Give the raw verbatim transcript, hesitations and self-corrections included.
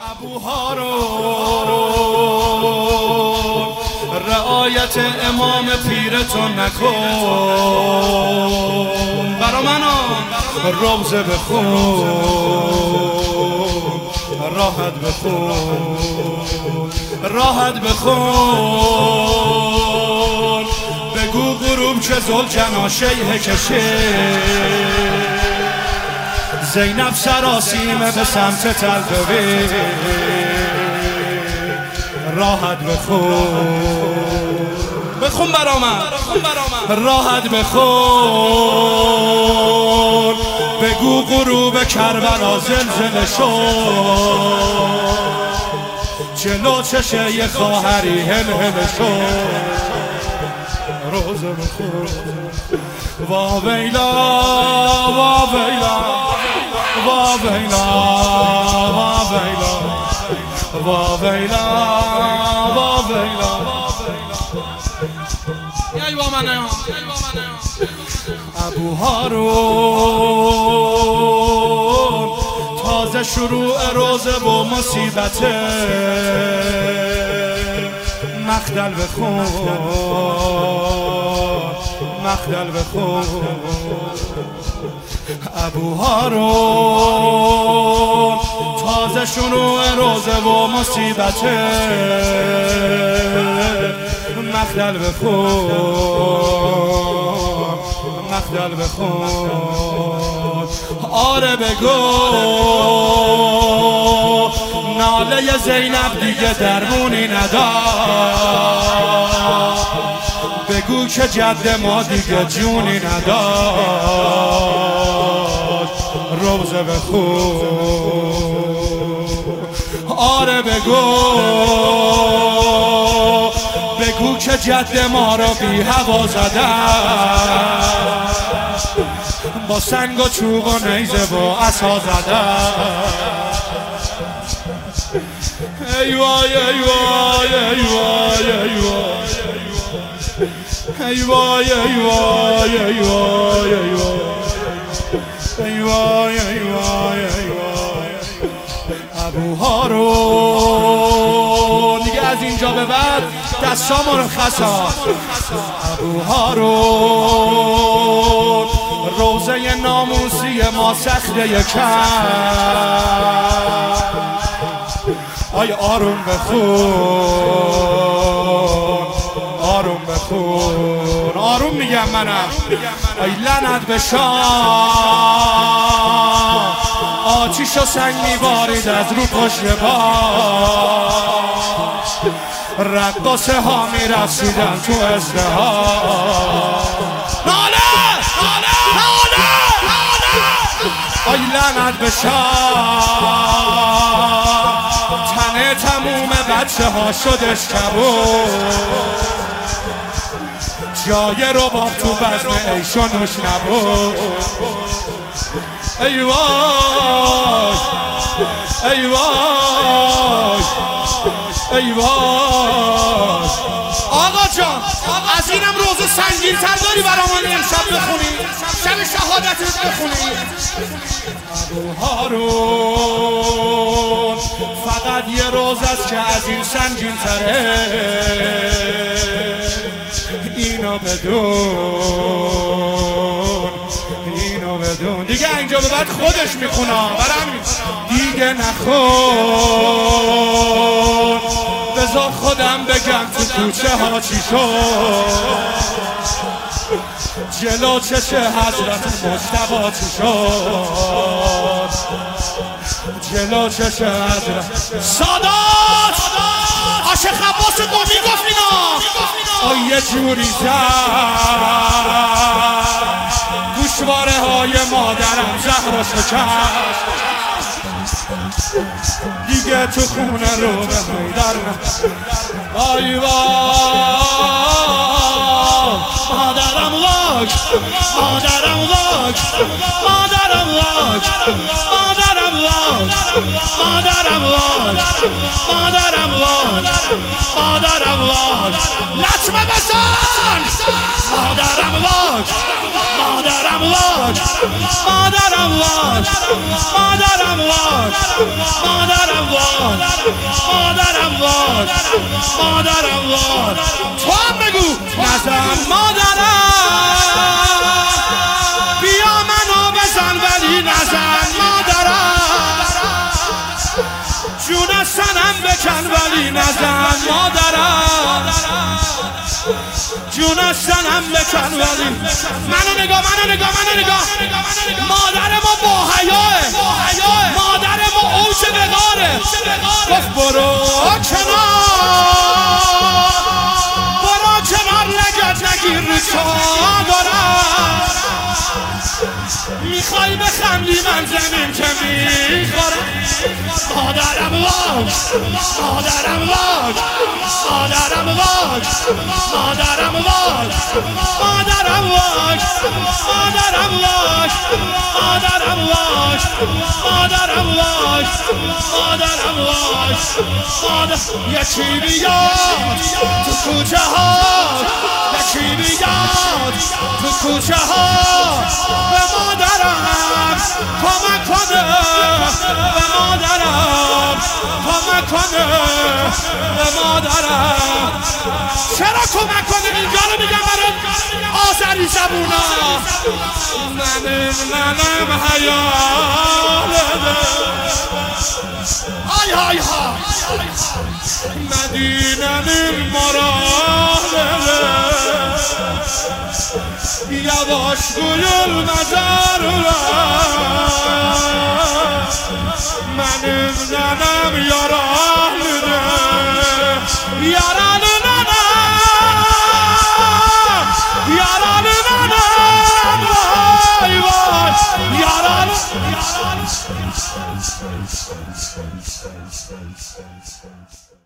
ابوها رو رعایت امام پیرتون نکن، برا منو روزه بخون، راحت بخون، راحت بخون. بگو غروب چه زلجنا شیه کشه، زینب سراسیمه به سمت تلبوی، راحت بخون، بخون برا من، راحت بخون. بگو غروب کربلا زلزله شد، جلو چشه یه خواهری هل هل شد، روزه بخون. وا ویلا وا ویلا وا ویلا وا ویلا وا ویلا وا ویلا. ای با من ابوها رو تازه شروع روزه و مصیبته، مخدل بخون، مخدل بخون. ابوها رو تازه شروع روزه و مصیبته، مخدل بخون، مخدل بخون. آره بگو ناله زینب دیگه درمونی نداشت، بگو که جد ما دیگه جونی نداشت، روزه بخون. آره بگو بگو که جد ما رو بی هوا زدن، با سنگ و چوب و نیزه و عصا زدن. ای وای ای وای ای وای ای وای ای وای ای وای ای وای ای وای ای وای ای وای. ابوها رو دیگه از اینجا به بعد دستا مرخصا. ابوها رو روزه ناموسی ما سخته یکم، آی آروم بخون، آروم بخون، آروم میگم منم. آی لعنت به شام، آتیش و سنگ میبارید از رو پشت بام، رقاصه ها میرسیدن تو ازدهام. ناله ناله ناله آی لعنت به شام، تنه تموم بچه ها شدش کبود، جای رو با تو بزن عیش و نوش نبود. ای وای ای وای ای وای. آقا جان از اینم روز سنگین تر داری برامون امشب بخونی، شب شهادتت بخونی. ابوها رو فقط یه روز است که از این سنگین تره، اینو بدون، اینو بدون. دیگه اینجا به بعد خودش میخونم برم دیگه نخون، بذار خودم بگم تو کوچه ها چی شد، جلو چشه حضرت مجتبی چی شد، جلو چشه حضرت سادات عاشق عباس قمی گفت اینا. آی یه جوری زد گوشواره های مادرم زهر و شکست، دیگه تو خونه رو به میدر نه. آی وای مادرم واک، مادرم واک، مادرم واک، مادرم واک. مادرم واج مادرم واج مادرم واج لطمه بزن مادرم واج مادرم واج مادرم واج مادرم واج مادرم واج مادرم واج مادرم واج تو هم بگو نزن مادرم بیا منو بزن ولی نزن مادرم جون از سنم بکن ولی نزن مادرم جون از سنم بکن ولی منو نگاه منو نگاه منو نگاه مادر ما با حیاه مادر ما اوج وقاره گفت برو کنار برو کنار لگت نگیر رو چادرم میخوای بخندی من زمین که میخورم مادرم واج مادرم واج مادرم واج مادرم واج مادرم واج مادرم واج مادرم واج مادرم واج مادرم واج مادر یکی بیاد تو کوچه ها یکی بیاد تو کوچه ها به مادرم کمک کنه به مادرم کمک کنه به مادرم چرا کمک کنه اینجا رو میگم برای آذری زبونا منم منم حیاله های های های مدینم المراله یواش گویل مزار منم ننم یاران یاران ننم یاران ننم وای وای یاران